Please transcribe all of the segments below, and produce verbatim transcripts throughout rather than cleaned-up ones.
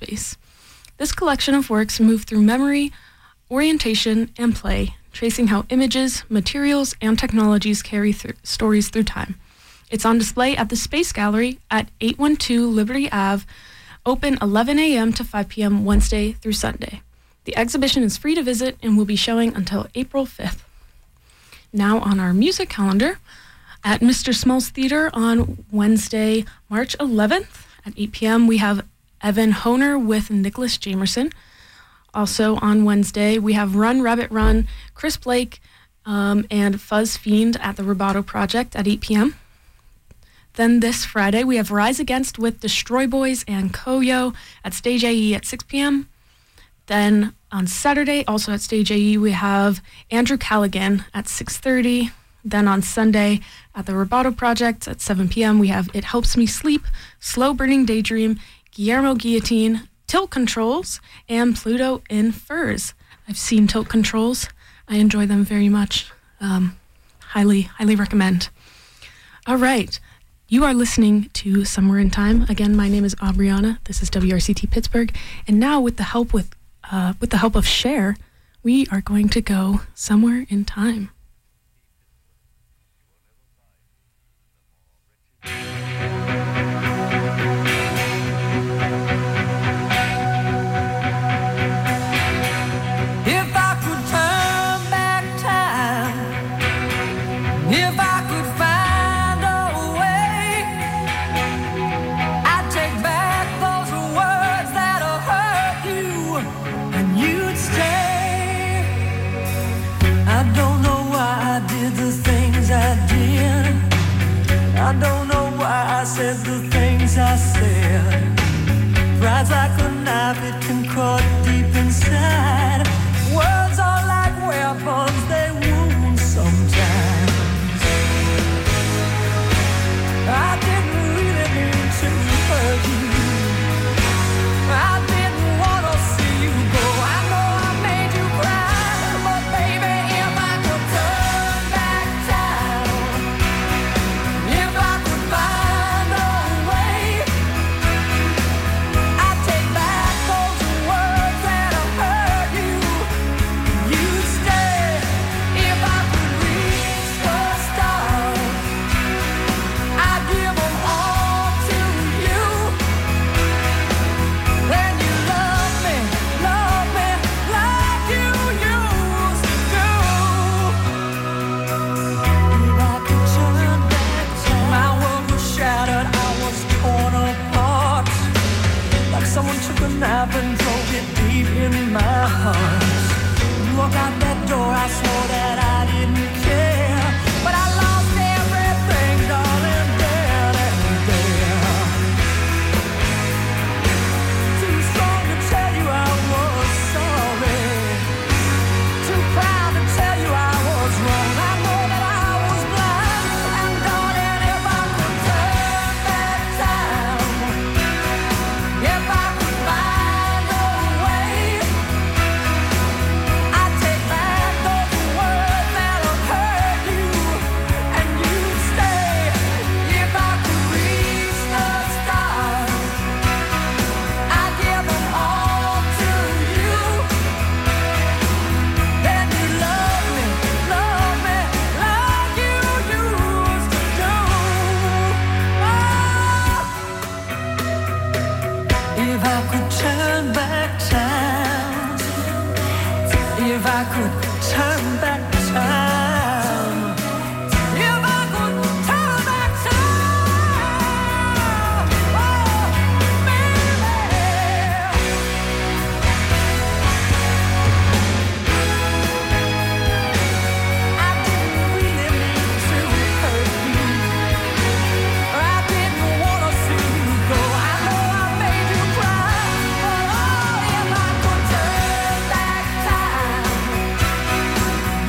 Place. This collection of works move through memory, orientation, and play, tracing how images, materials, and technologies carry th- stories through time. It's on display at the Space Gallery at eight twelve Liberty Avenue, open eleven a.m. to five p.m. Wednesday through Sunday. The exhibition is free to visit and will be showing until April fifth. Now on our music calendar, at Mister Small's Theater on Wednesday, March eleventh at eight p.m. we have Evan Honer with Nicholas Jamerson. Also on Wednesday, we have Run Rabbit Run, Chris Blake, um, and Fuzz Fiend at the Roboto Project at eight p.m. Then this Friday, we have Rise Against with Destroy Boys and Koyo at Stage A E at six p.m. Then on Saturday, also at Stage A E, we have Andrew Callaghan at six thirty. Then on Sunday, at the Roboto Project at seven p.m., we have It Helps Me Sleep, Slow Burning Daydream, Guillermo Guillotine, Tilt Controls, and Pluto in Furs. I've seen Tilt Controls. I enjoy them very much. Um, highly, highly recommend. All right. You are listening to Somewhere in Time. Again, my name is Aubriana. This is W R C T Pittsburgh. And now with the help with uh, with the help of Cher, we are going to go somewhere in time. I don't know why I said the things I said. Pride's like a knife, it can cut deep inside. Words are like weapons, they wound sometimes. I didn't really mean to hurt you. I didn't want to see you go. I know I made you cry, but baby, if I could turn back time, if I could find a way, I'd take back those words that have hurt you. You'd stay if I could reach the stars. I'd give them all to you. Then you love me, love me like you used to do. If I could turn back time, my world was shattered, I was torn apart. Like someone took a knife and drove it deep in my heart. You walk out that door, I swore that I didn't care, but I lost everything, darling, there and there. Too strong to tell you I was sorry, too proud to tell you I was wrong. I know that I was blind, and darling, if I could turn back time, if I could find a way, I'd take back those words that have hurt you, and you'd stay if I could reach the stars. I'd give them all to you. Then you love me, love me like you used to do. Oh. If I could turn back time, if I could turn back time, if I could turn back time, oh, baby. I didn't really mean to hurt you. I didn't want to see you go. I know I made you cry, but oh, if I could turn back time,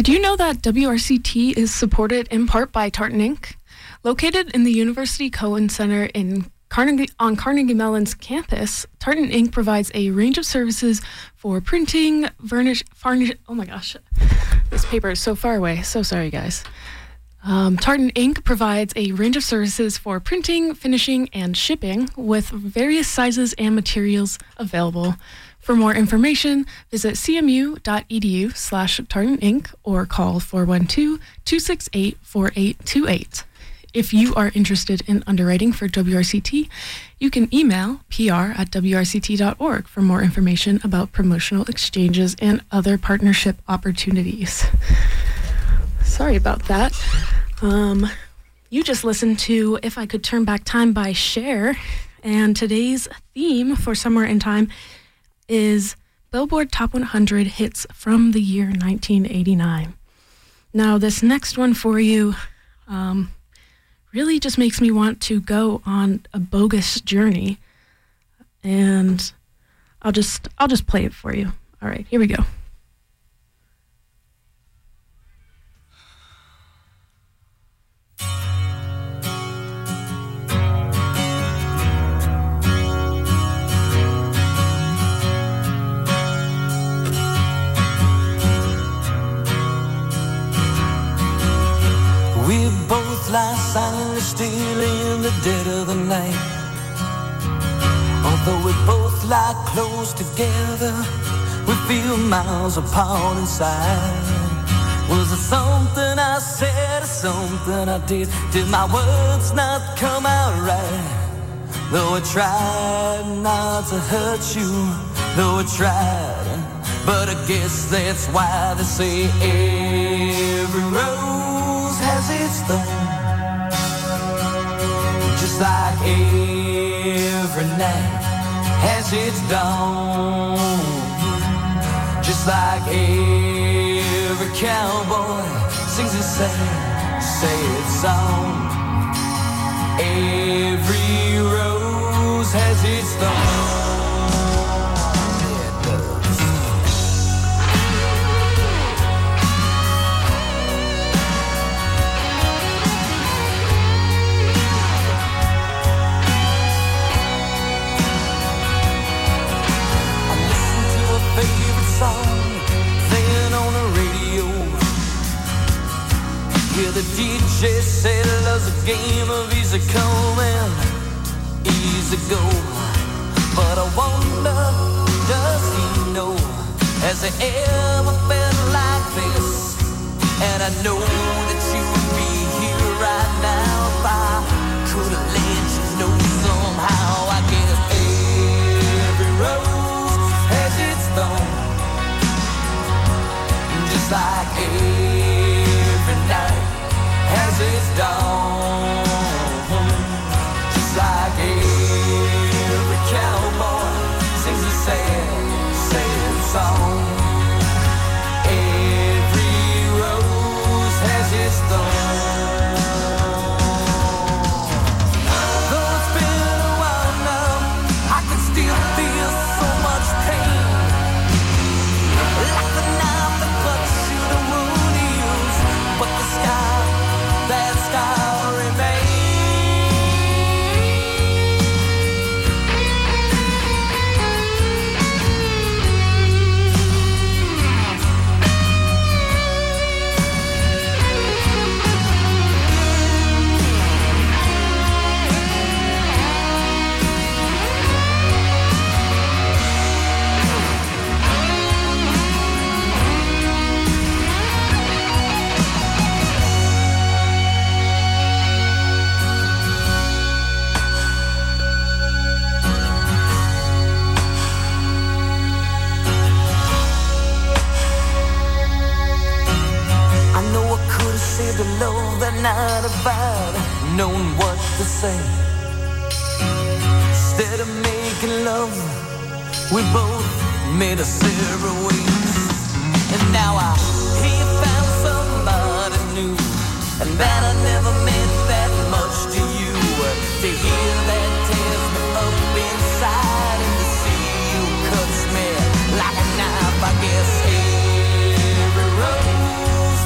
Did you know that W R C T is supported in part by Tartan Incorporated? Located in the University Cohen Center in Carnegie, on Carnegie Mellon's campus, Tartan Incorporated provides a range of services for printing, varnish, varnish, oh my gosh, this paper is so far away, so sorry guys. Um, Tartan Incorporated provides a range of services for printing, finishing, and shipping with various sizes and materials available. For more information, visit cmu.edu slash Tartan Incorporated or call four one two, two six eight, four eight two eight. If you are interested in underwriting for W R C T, you can email P R at W R C T dot org for more information about promotional exchanges and other partnership opportunities. Sorry about that. Um, you just listened to If I Could Turn Back Time by Cher, and today's theme for Somewhere in Time is Billboard Top one hundred hits from the year nineteen eighty-nine. Now, this next one for you, um, really just makes me want to go on a bogus journey, and I'll just I'll just play it for you. All right, here we go. We both lie silently still in the dead of the night. Although we both lie close together, we feel miles apart inside. Was it something I said or something I did? Did my words not come out right? Though I tried not to hurt you, though I tried, but I guess that's why they say every rose has its thorn. Just like every night has its dawn. Just like every cowboy sings his sad, sad song. Every rose has its thorn. Yeah, the D J said love's a game of easy come and easy go. But I wonder, does he know? Has he ever felt like this? And I know that you would be here right now if I could have let you know somehow. I guess every rose has its thorn. Just like every night has its dawn. Just like every cowboy sings a sad, sad song. Every rose has its thorn. Though it's been a while now, I can still feel so much pain. Like the knife that cuts you the wound heals, but the sky, that scar remains. The love that night if I'd known what to say. Instead of making love, we both made a separate ways. And now I hear you found somebody new, and that I never meant that much to you. To hear that tears me up inside, and to see you cuts me like a knife. I guess every rose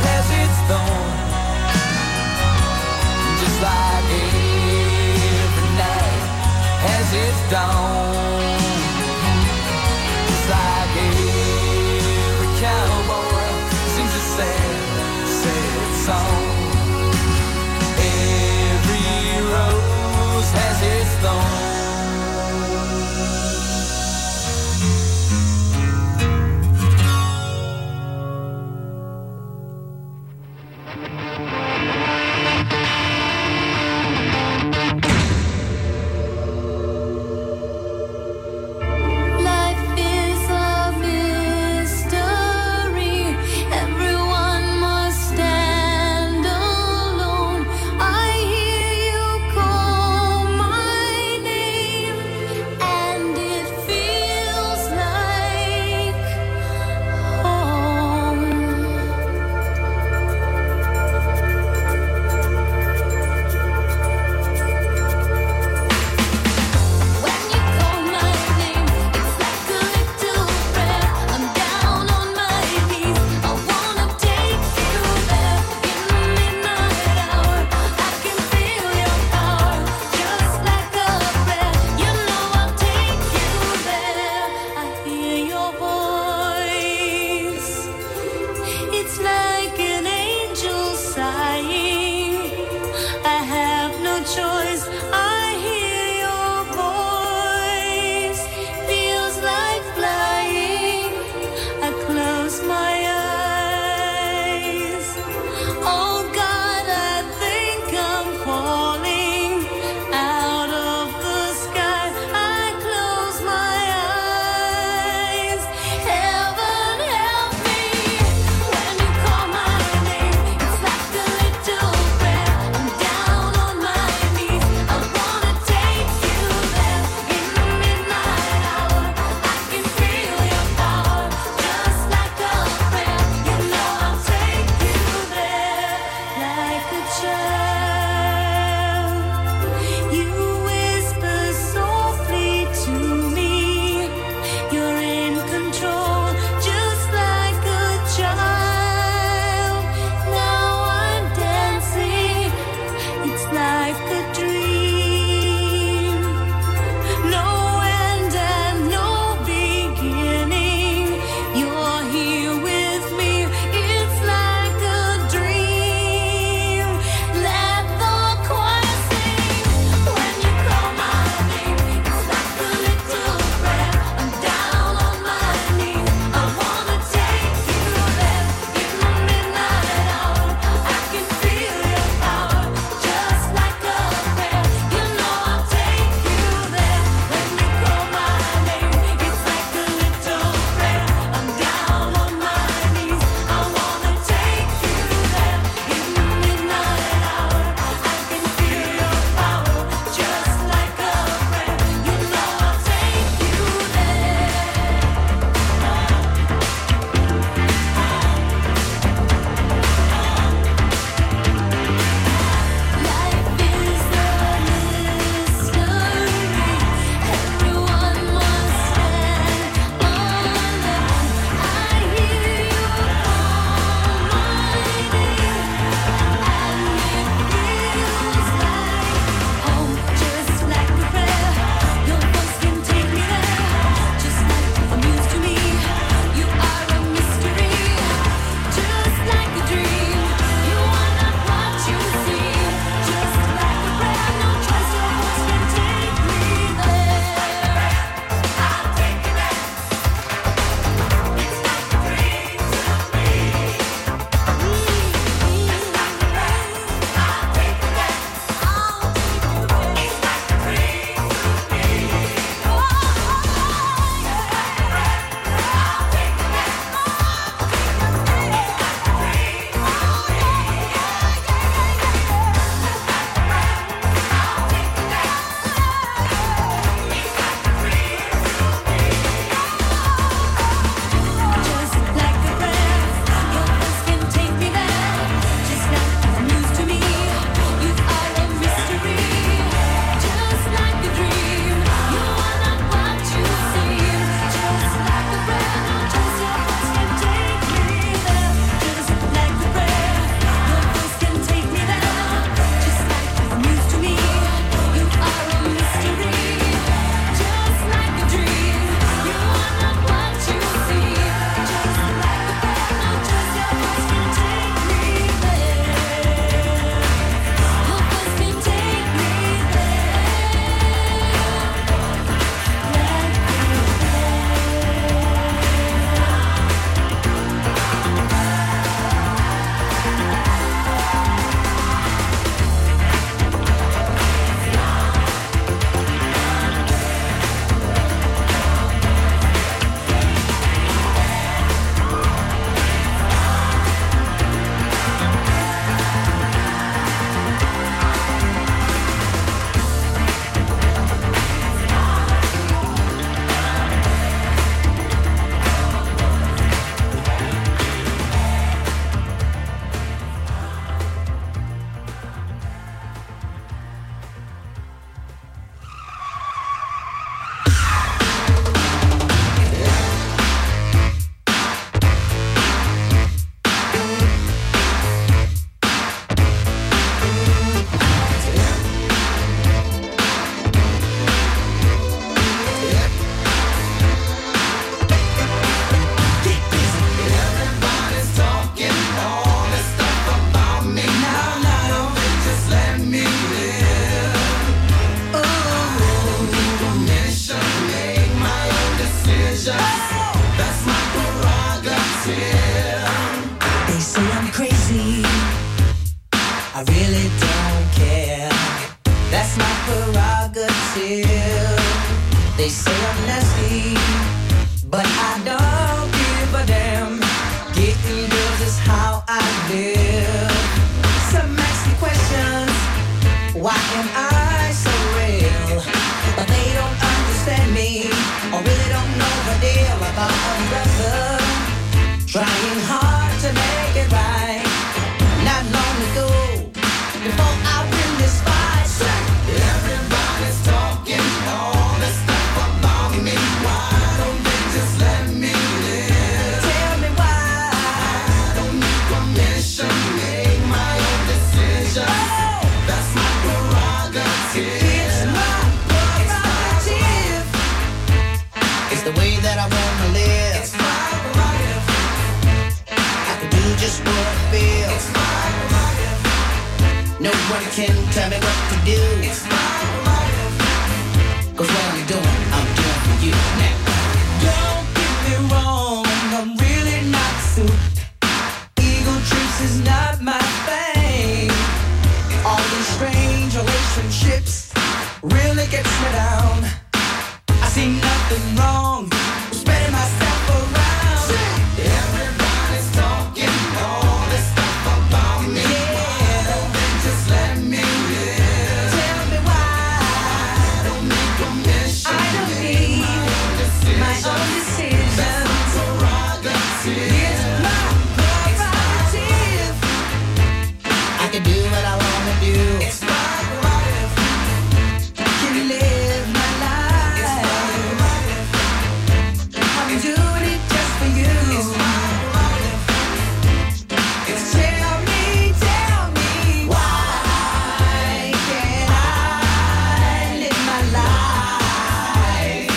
about a brother trying hard to make it right. Not long ago, before I win this fight, everybody's talking all this stuff about me. Why don't they just let me live? Tell me why. I don't need permission, make my own decisions. Oh, that's my prerogative. It's my prerogative. It's the way that I wanna live. It's my prerogative. I can do just what I feel. It's my prerogative. No one can tell me what to do. It's my prerogative. Cause what I'm doing, I'm doing for you now. Don't get me wrong, I'm really not suited. Ego trips is not my thing. All these strange relationships really gets me down. I see nothing wrong with spreading myself around. Everybody's talking all this stuff about me. Why don't they just let me live? Tell me why. I don't need permission. I don't need my own decisions. That's my prerogative. It's my prerogative. I can do what I wanna do. It's my prerogative. Can live my life. It's my prerogative. I'm doing it just for you. It's my prerogative. It's tell me, tell me why can't I live my life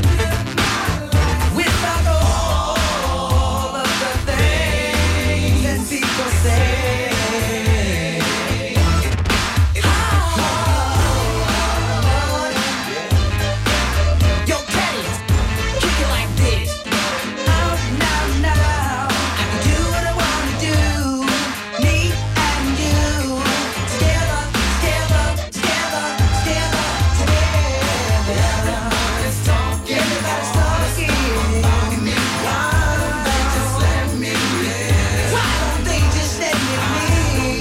without all of the things that people say? Yo, Teddy, kick it like this. Out now, now. I can do what I wanna do. Me and you. Together, together, together, together, together. Everybody's talking. Everybody's talking. Why don't they just let me live? Why don't they just let me live?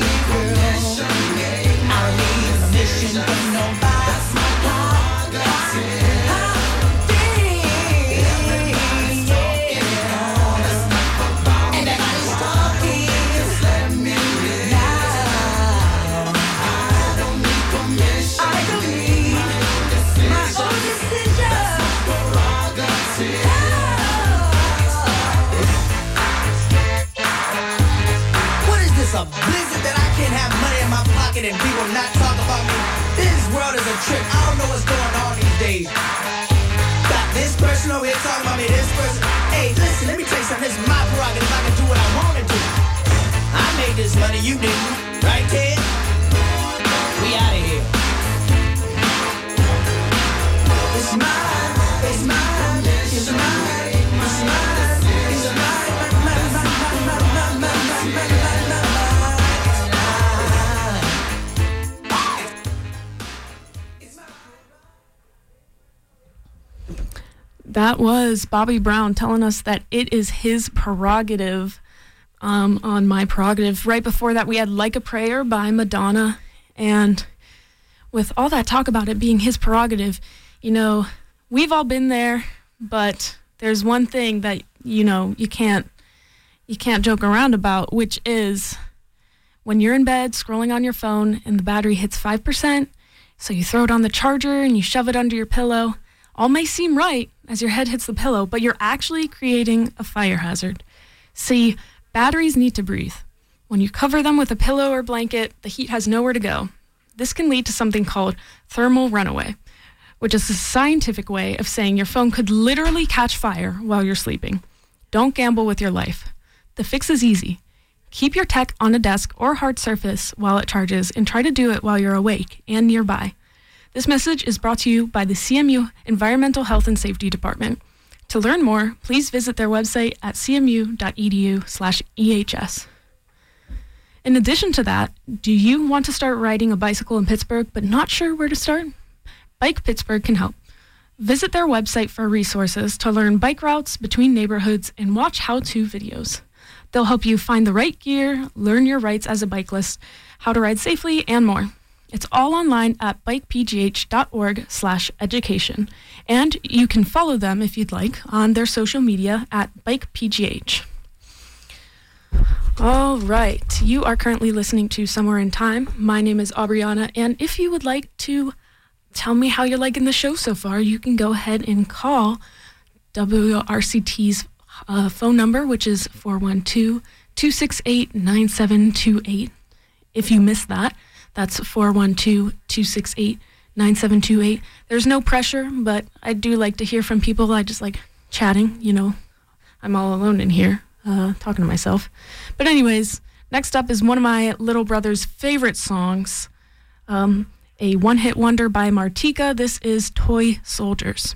I don't need permission from nobody. That's my prerogative. Everybody's talking. Just let me live. Now. I don't need permission. I don't need my own decision. Prerogative. What is this, a blizzard that I can't have money in my pocket and people not talk about me? This world is a trip. I don't know what's going on these days. Got this person over here talking about me, this person. Hey, listen, let me tell you something. This is my prerogative. I can do what I want to do. I made this money, you didn't. Right, Ted? We out of here. It's mine. It's mine. It's mine. It's mine. It's mine. Mine, mine, mine, mine, mine, mine, mine, mine, mine, mine, mine. That was Bobby Brown telling us that it is his prerogative um, on My Prerogative. Right before that, we had Like a Prayer by Madonna. And with all that talk about it being his prerogative, you know, we've all been there, but there's one thing that, you know, you can't you can't joke around about, which is when you're in bed scrolling on your phone and the battery hits five percent, so you throw it on the charger and you shove it under your pillow. All may seem right as your head hits the pillow, but you're actually creating a fire hazard. See, batteries need to breathe. When you cover them with a pillow or blanket, the heat has nowhere to go. This can lead to something called thermal runaway, which is a scientific way of saying your phone could literally catch fire while you're sleeping. Don't gamble with your life. The fix is easy. Keep your tech on a desk or hard surface while it charges, and try to do it while you're awake and nearby. This message is brought to you by the C M U Environmental Health and Safety Department. To learn more, please visit their website at c m u dot e d u slash e h s. In addition to that, do you want to start riding a bicycle in Pittsburgh but not sure where to start? Bike Pittsburgh can help. Visit their website for resources to learn bike routes between neighborhoods and watch how-to videos. They'll help you find the right gear, learn your rights as a bicyclist, how to ride safely, and more. It's all online at bikepgh.org slash education. And you can follow them, if you'd like, on their social media at bikepgh. All right, you are currently listening to Somewhere in Time. My name is Aubriana, and if you would like to tell me how you're liking the show so far, you can go ahead and call W R C T's uh, phone number, which is four one two, two six eight, nine seven two eight. If you missed that, that's four one two, two six eight, nine seven two eight. There's no pressure, but I do like to hear from people. I just like chatting, you know. I'm all alone in here, uh, talking to myself. But anyways, next up is one of my little brother's favorite songs, um, a one-hit wonder by Martika. This is Toy Soldiers.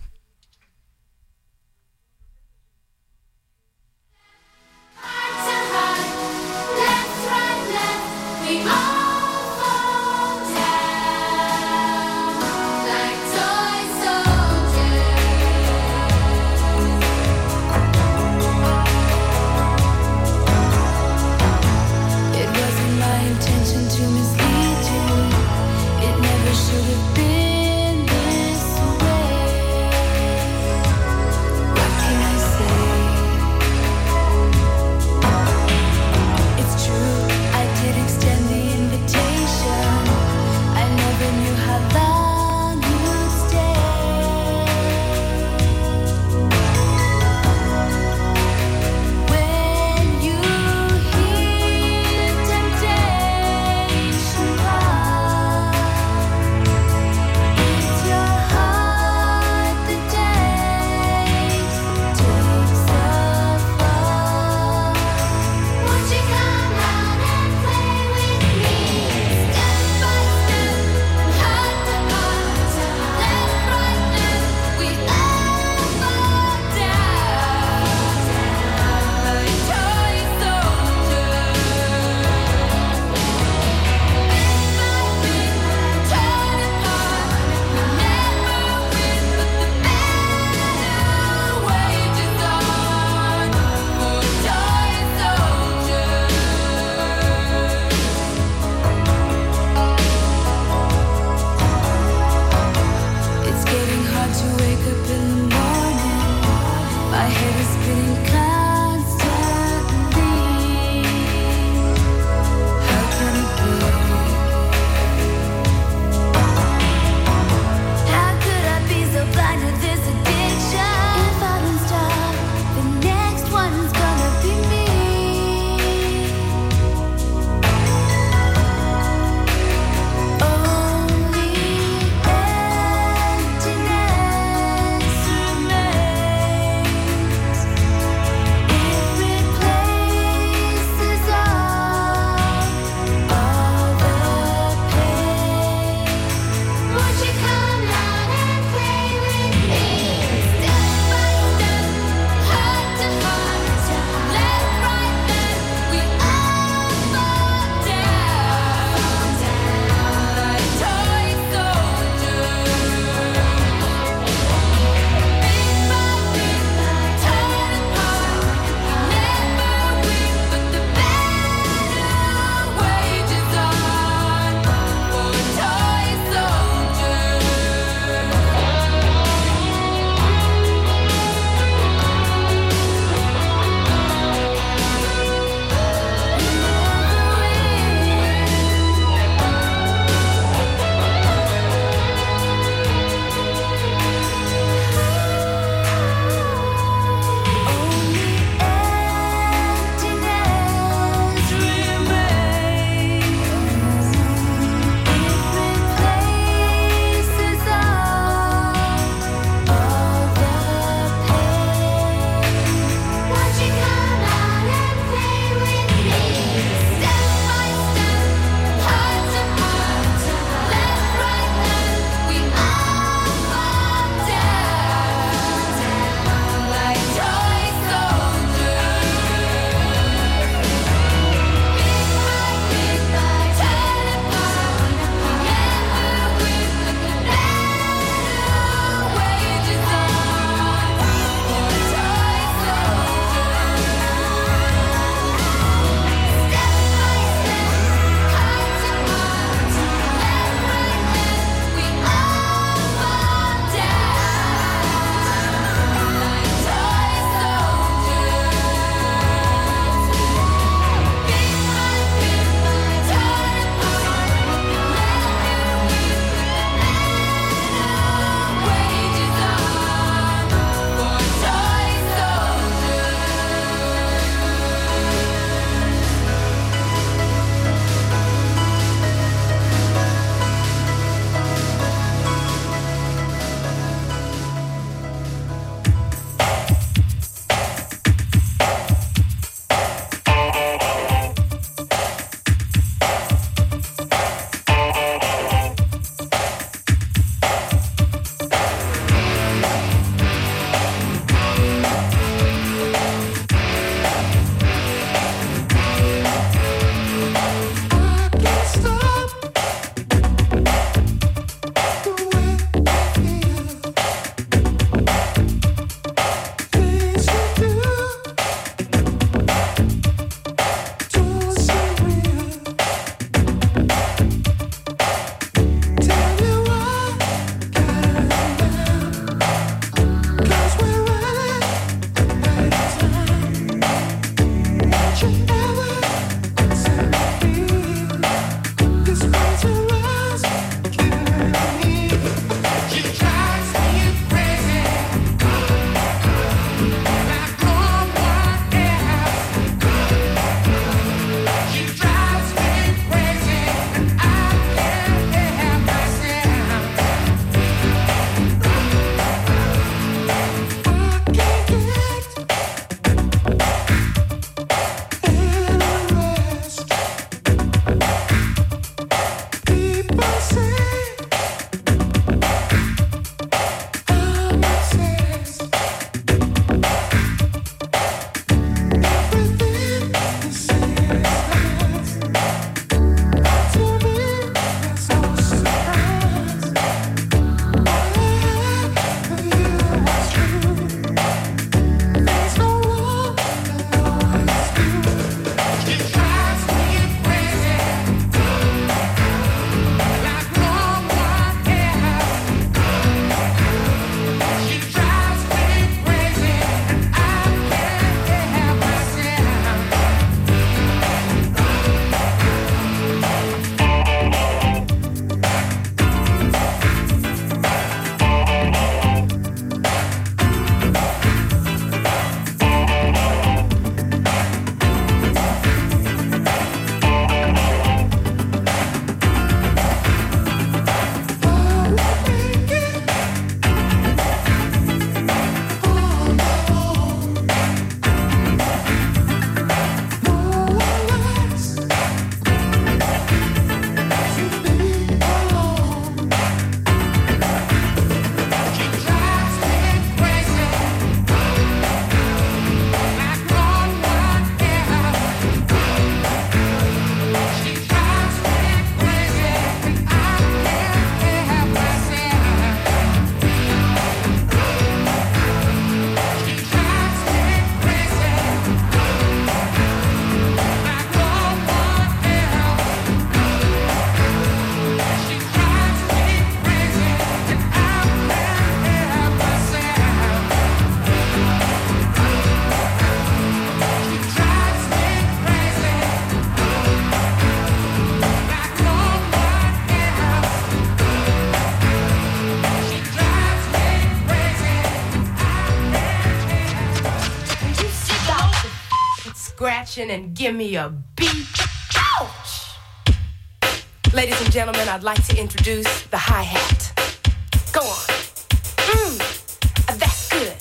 scratching and give me a beat. Ouch! Ladies and gentlemen, I'd like to introduce the hi-hat. Go on. Mmm, that's good.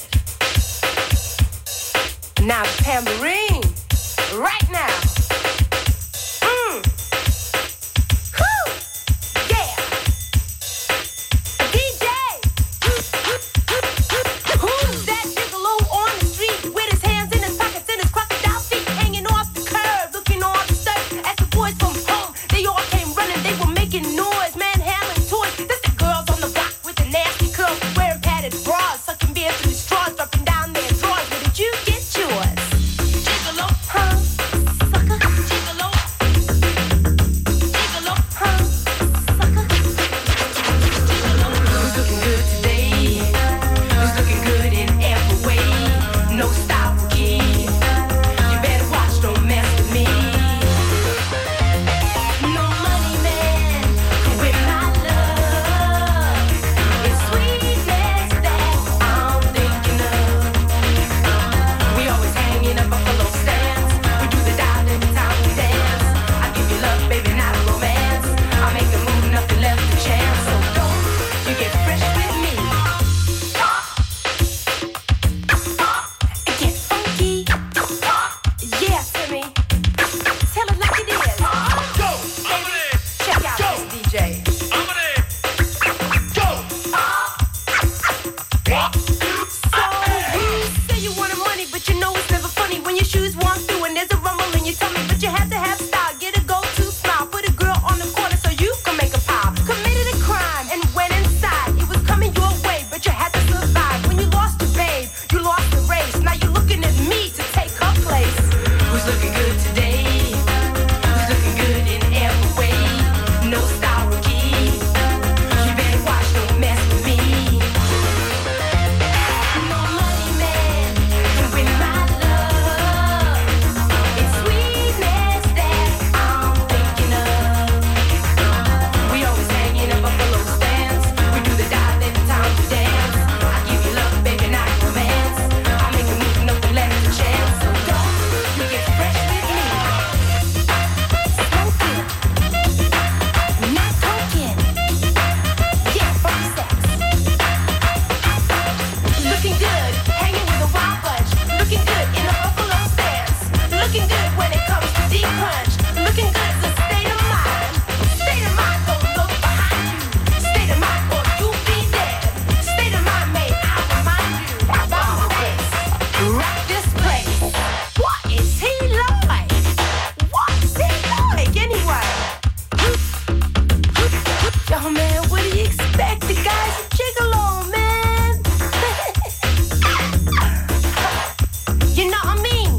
Now the tambourine, right now. Mmm. Whew! Yeah. D J. Who's that gigolo on the street with his hands in his pockets and his crocodile feet hanging off the curb, looking all disturbed as the boys from home, they all came running, they were making noise, manhandling toys. That's the girls on the block with the nasty curls, wearing padded bras, sucking beer through straws, dropping down their drawers. Where did you get yours? Gigolo, huh? Sucker, gigolo. Gigolo, huh? Sucker. Who's looking good today? Who's looking good in every way? No style key. You better watch, don't mess with me. No money man can win my love. It's sweetness that I'm thinking of. We always hanging up buffalo stands. We do the dial every time we dance. I give you love, baby, not a romance. I make a move, nothing left to chance. So don't you get fresh with me. Get funky. Yeah, Timmy. Tell it like it is. Go, hombre, Check out Go. this D J. hombre, go. So you say you wanted money, but you know it's never funny when your shoes walk through and there's a rumble in your tummy. But you have to have style, get a go-to smile, put a girl on the corner so you can make a pile. Committed a crime and went inside. It was coming your way, but you had to survive. When you lost your babe, you lost the race. Now you're looking at me to take her place. Who's looking good today? Who's looking good in every way? No style rookie. You better watch, don't mess with me. No money man can win my love. It's sweetness that I'm thinking of. We always hanging up buffalo stands. We do the dive every time we dance. I give you love, baby, not romance. I make a move, nothing left to chance. So don't you get fresh with me. Smoking, not talking. Yeah, funky sex. Looking good, hanging with a wild bunch. Looking good in a buffalo stance. Looking good when it comes to deep punch. Looking good's a state of mind. State of mind, don't look behind you. State of mind, or you'll be dead. State of mind, may I remind you. Bomb face, rock this place. What is he like? What's he like anyway? Yo, man, what do you expect? The guy's a gigolo, man. You know what I mean?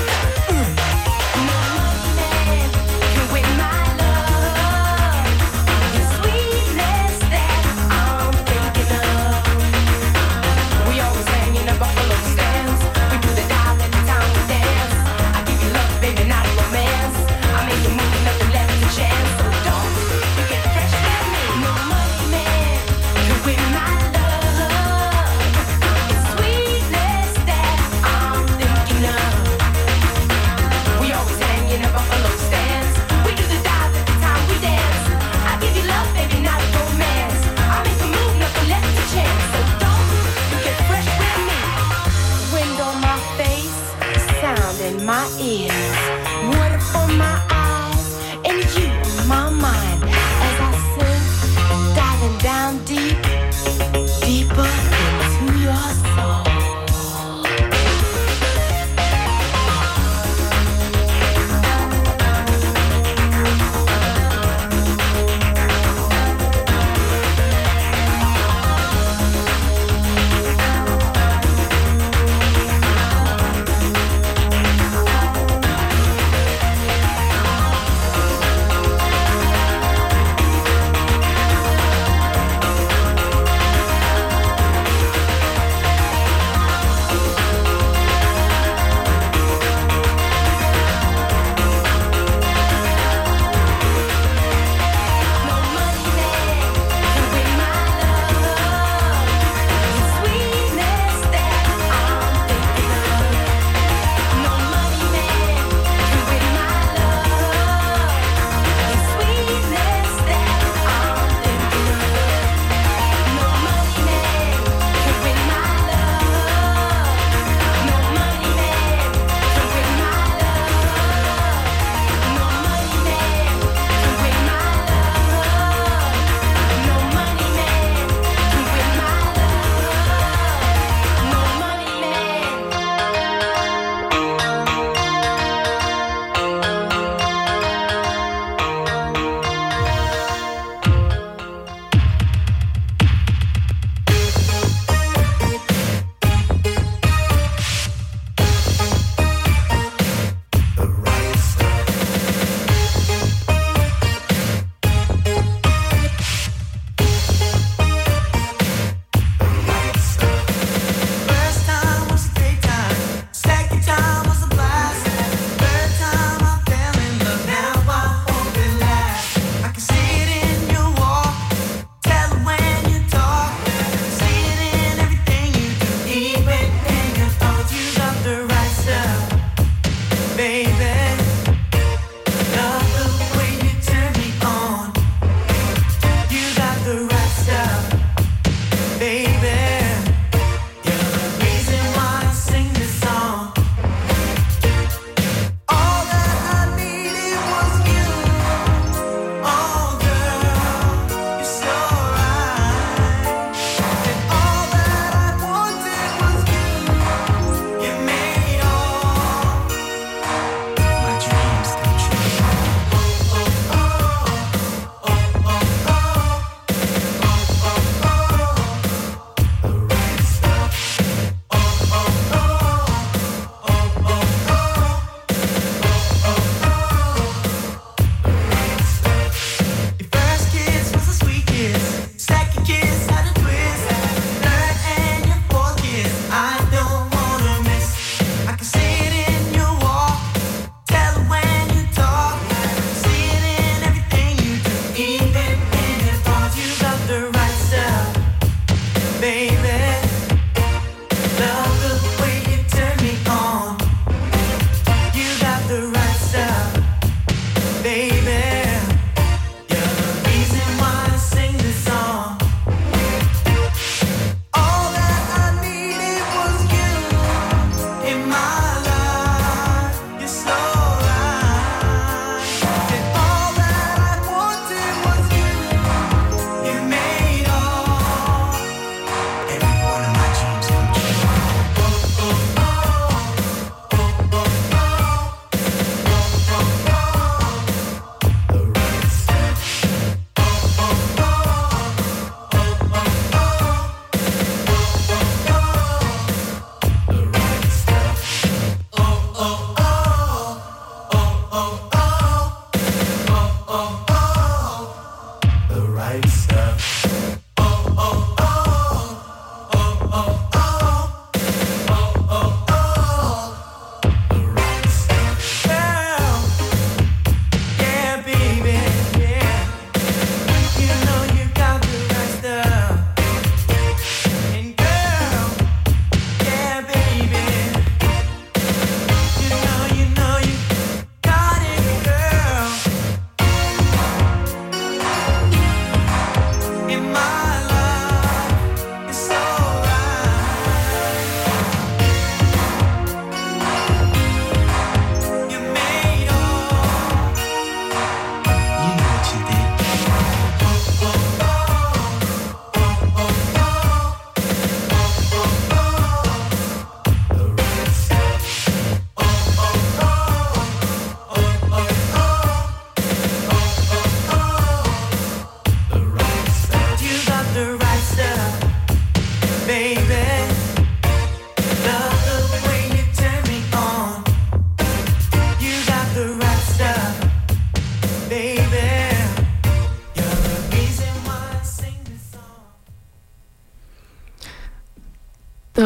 No money man can win my love. The sweetness that I'm thinking of. We always hanging up buffalo stands. We do the dive every time we dance. I give you love, baby, not a romance. I make you move, nothing left to chance. So don't you get fresh with me. No money man can win my love. It's sweetness that I'm thinking of. We always hanging up buffalo stands. We do the dive every time we dance. I give you love, baby, not a romance. I make a move, nothing left to chance. So don't you get fresh with me. Wind on my face, sound in my ears, water for my eyes, and you in my mind. As I sing, diving down deep, deeper into your soul.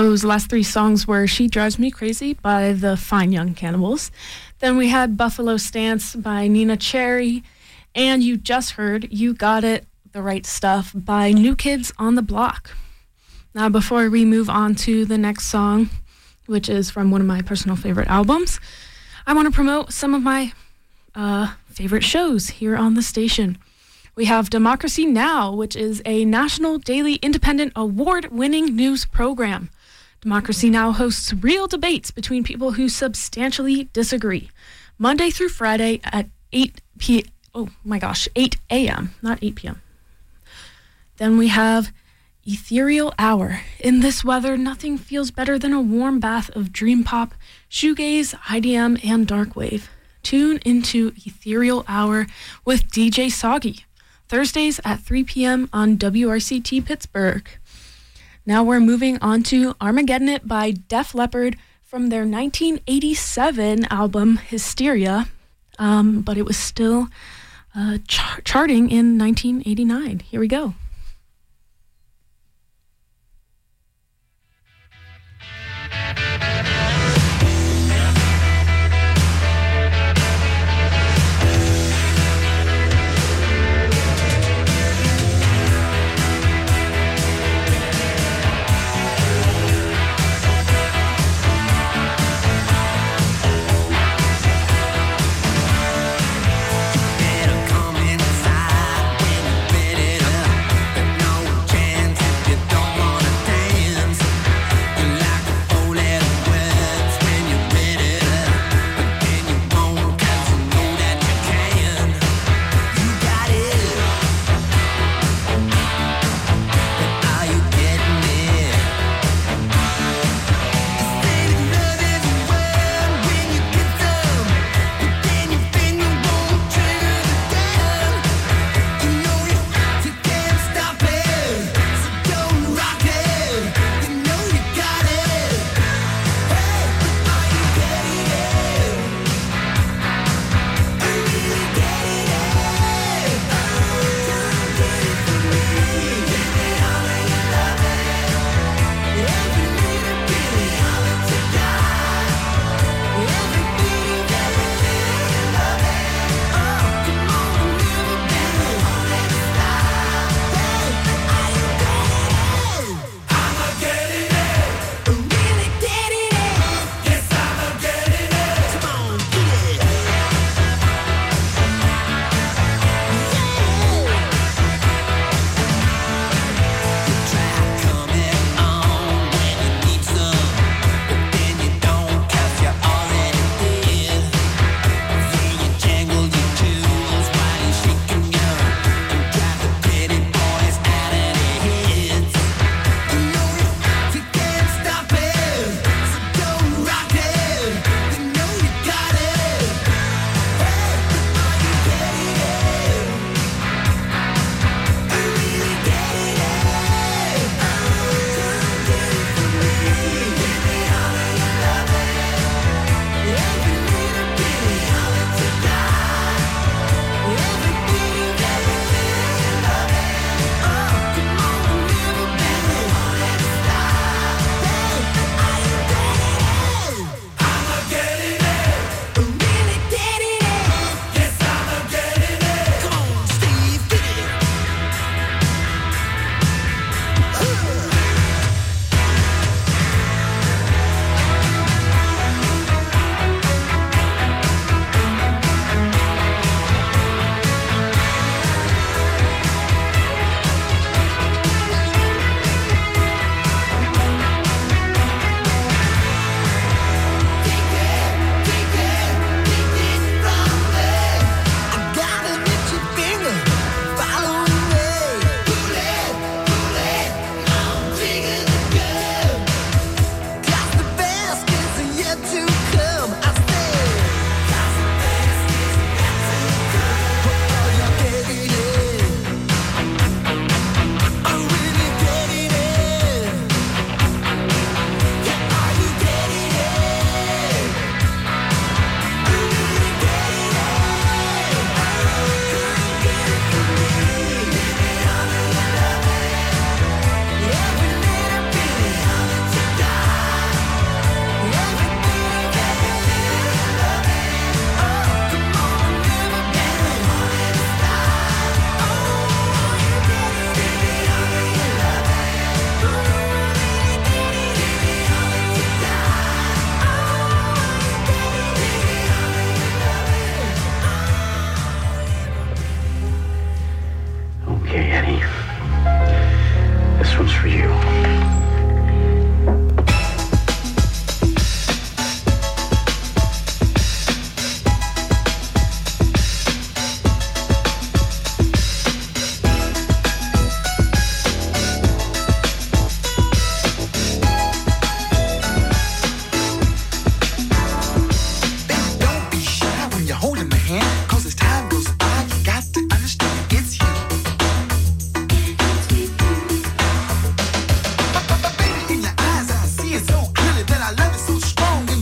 Those last three songs were She Drives Me Crazy by the Fine Young Cannibals. Then we had Buffalo Stance by Nina Cherry. And you just heard You Got It, The Right Stuff by New Kids on the Block. Now, before we move on to the next song, which is from one of my personal favorite albums, I want to promote some of my uh, favorite shows here on the station. We have Democracy Now!, which is a national daily independent award-winning news program. Democracy Now! Hosts real debates between people who substantially disagree, Monday through Friday at eight p.m. Oh my gosh, eight a.m., not eight p.m. Then we have Ethereal Hour. In this weather, nothing feels better than a warm bath of dream pop, shoegaze, I D M, and dark wave. Tune into Ethereal Hour with D J Soggy, Thursdays at three p.m. on W R C T Pittsburgh. Now we're moving on to Armageddon It by Def Leppard from their nineteen eighty-seven album Hysteria, um, but it was still uh, char- charting in nineteen eighty-nine. Here we go. Better come inside when you bet it up.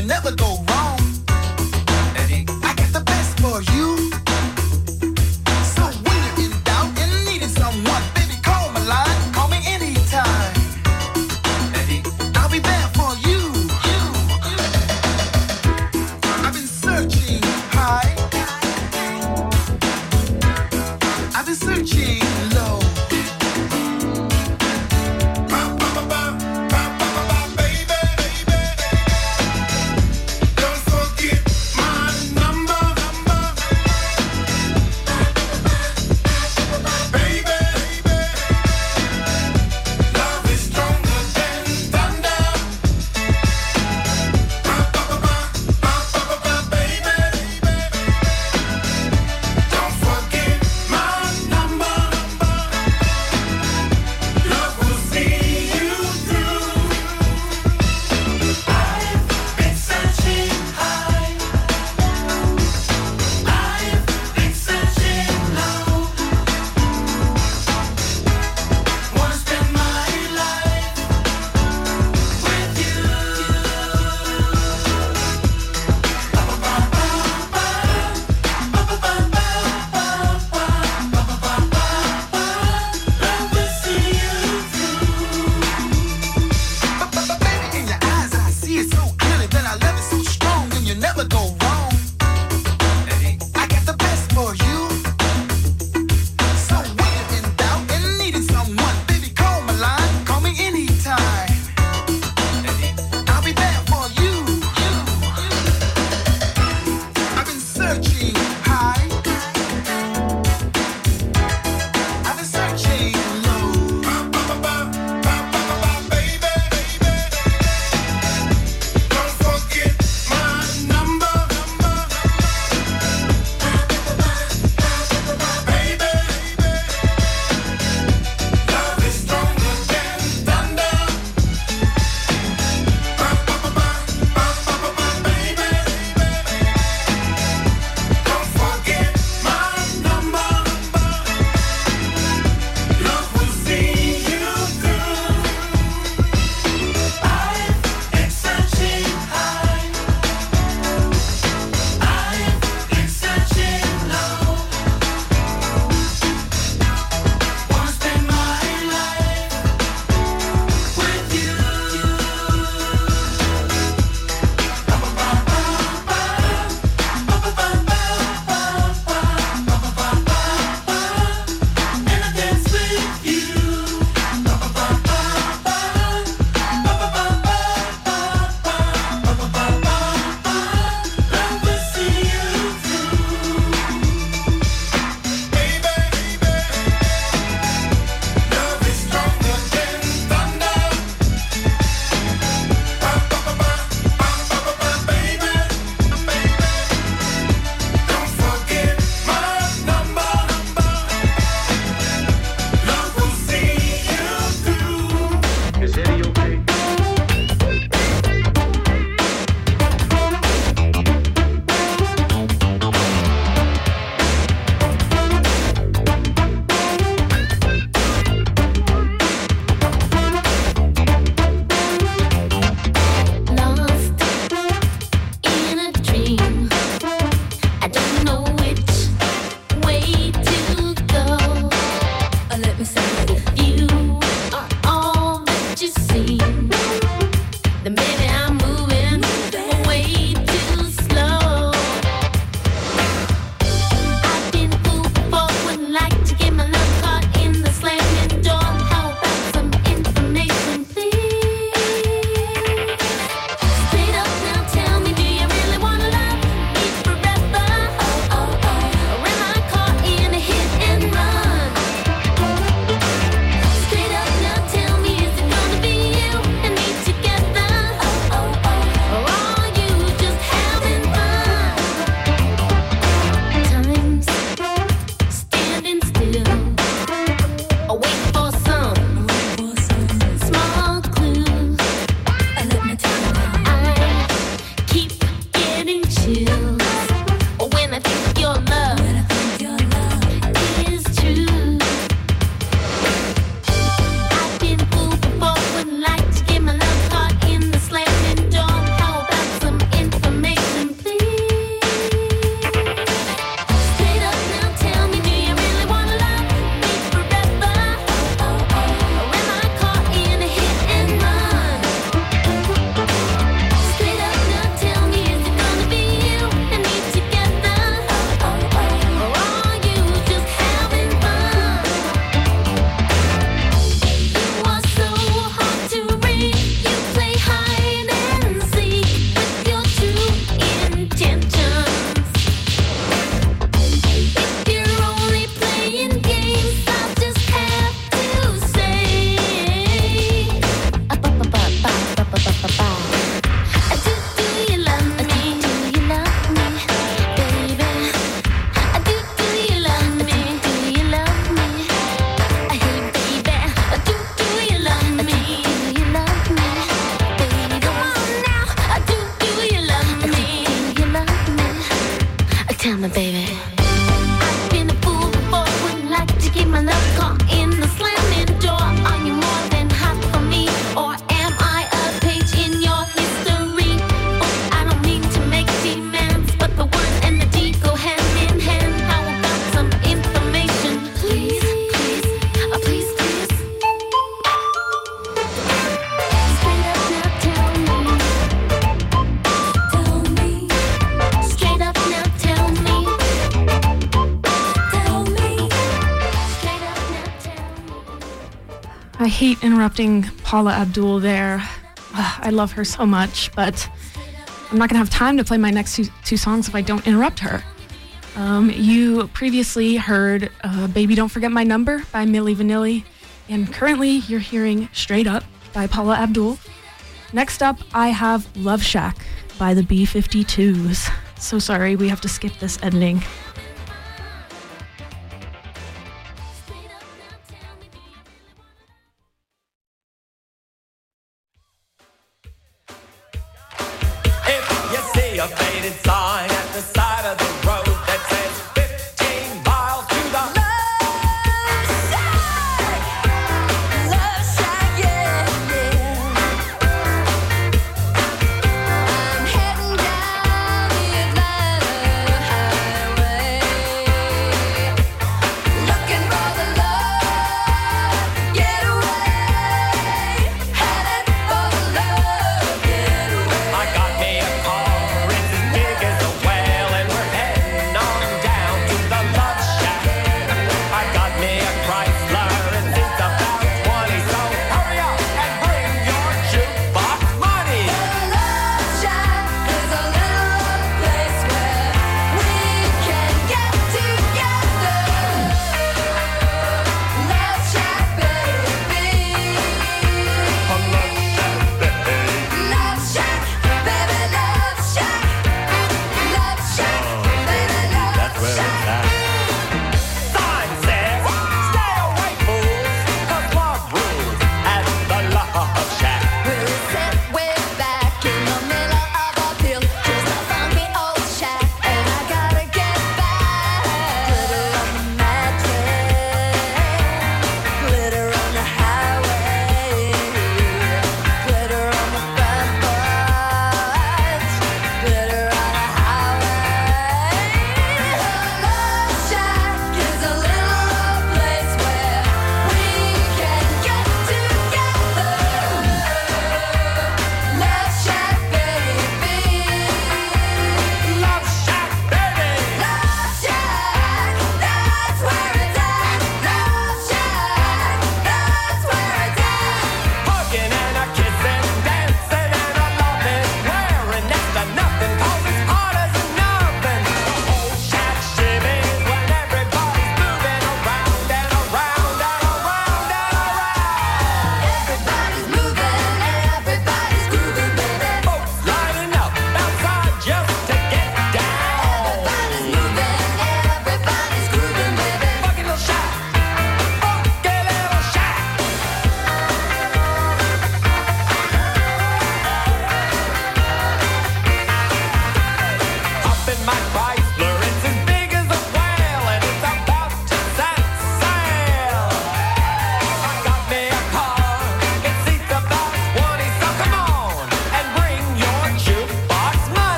you never go wrong. Eddie, I got the best for you. So when you're in doubt and needing someone, baby, call my line, call me anytime. Eddie, I'll be there for you. You, you. I've been searching high. I've been searching low. Ba, ba, ba, ba, ba, ba, ba, baby, baby. Tell me, baby. I've been a fool before, wouldn't like to keep my love caught in the slamming door. Are you more than half for me, or am I a page in your history? Oh, I don't mean to make demands, but the word and the deed go hand in hand. How about some information, please, please, uh, please, please? Straight up now, tell me, tell me. Straight up now, tell me, tell me. Straight up now, tell me. I hate interrupting Paula Abdul there. Ugh, I love her so much, but I'm not going to have time to play my next two, two songs if I don't interrupt her. Um, you previously heard uh, Baby Don't Forget My Number by Milli Vanilli, and currently you're hearing Straight Up by Paula Abdul. Next up, I have Love Shack by the B fifty-twos. So sorry, we have to skip this ending. If you see a faded sign at the side of the road that says fifteen miles to the Love Shack, yeah, yeah. I'm heading down the Atlanta highway.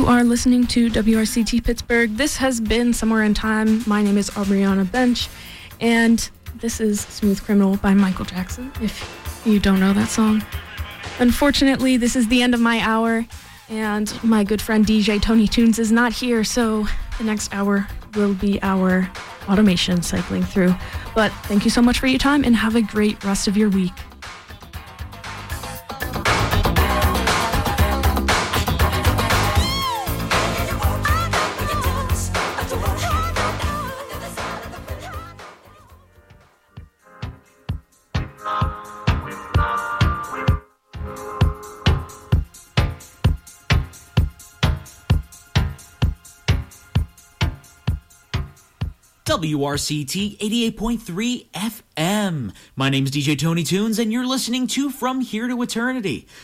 You are listening to W R C T Pittsburgh. This has been Somewhere in Time. My name is Aubriana Bench, and this is Smooth Criminal by Michael Jackson, if you don't know that song. Unfortunately, this is the end of my hour, and my good friend D J Tony Tunes is not here, so the next hour will be our automation cycling through. But thank you so much for your time, and have a great rest of your week. W R C T eighty-eight point three F M. My name's D J Tony Tunes, and you're listening to From Here to Eternity.